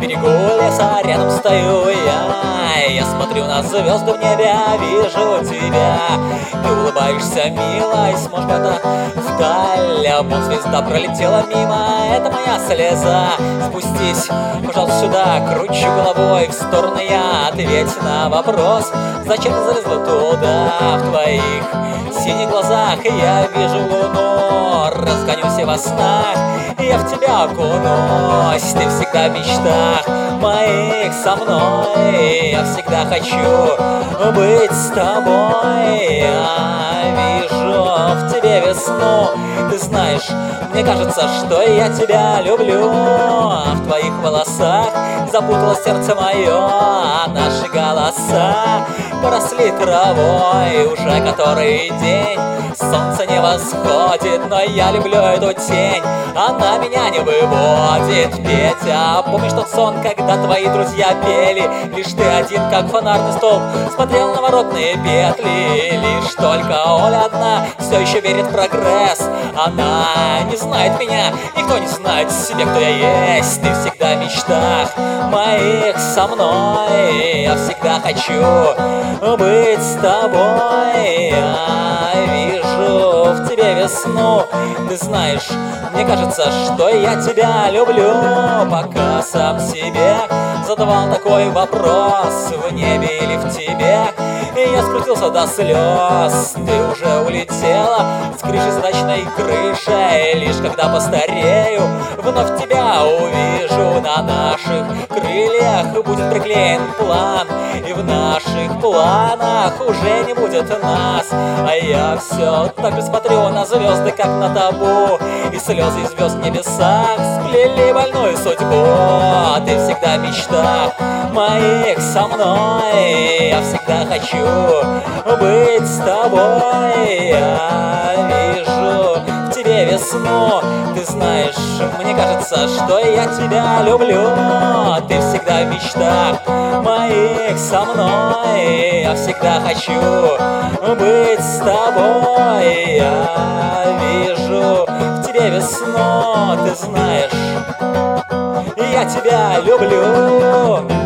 берегу леса рядом стою я смотрю на звезды в небе, вижу тебя. Ты улыбаешься мило и смотришь куда-то вдаль. Вон звезда пролетела мимо, это моя слеза. Спустись, пожалуйста, сюда, кручу головой в сторону я. Ответь на вопрос, зачем ты залезла туда? В твоих синих глазах я вижу луну. Разгонюсь и во снах, я в тебя окунусь. Ты всегда в мечтах моих со мной. Я всегда хочу быть с тобой. Я вижу в тебе весну. Ты знаешь, мне кажется, что я тебя люблю. В твоих волосах запуталось сердце мое, а наши голоса поросли травой. Уже который день солнце не восходит, но я люблю эту тень, она меня не выводит. Петя, помнишь тот сон, когда твои друзья пели? Лишь ты один, как фонарный столб, смотрел на воротные петли. Лишь только Оля одна все еще верит в прогресс. Она не знает меня, никто не знает себе, кто я есть. Ты всегда в мечтах моих со мной. Я всегда хочу быть с тобой. Я вижу в тебе весну. Ты знаешь, мне кажется, что я тебя люблю. Пока сам себе задавал такой вопрос: в небе или в тебе? И я скрутился до слез. Ты уже улетела с крыши, с ночной крышей. Лишь когда постарею, вновь тебя увижу. На наших крыльях будет приклеен план, и в наших планах уже не будет нас. А я все так же смотрю на звезды, как на табу, и слезы звезд в небесах сплели больную судьбу. Ты всегда в мечтах моих со мной. Я всегда хочу быть с тобой. Я вижу в тебе весну. Ты знаешь, мне кажется, что я тебя люблю. Ты всегда в мечтах моих со мной. Я всегда хочу быть с тобой. Я вижу в тебе весну. Ты знаешь, я тебя люблю.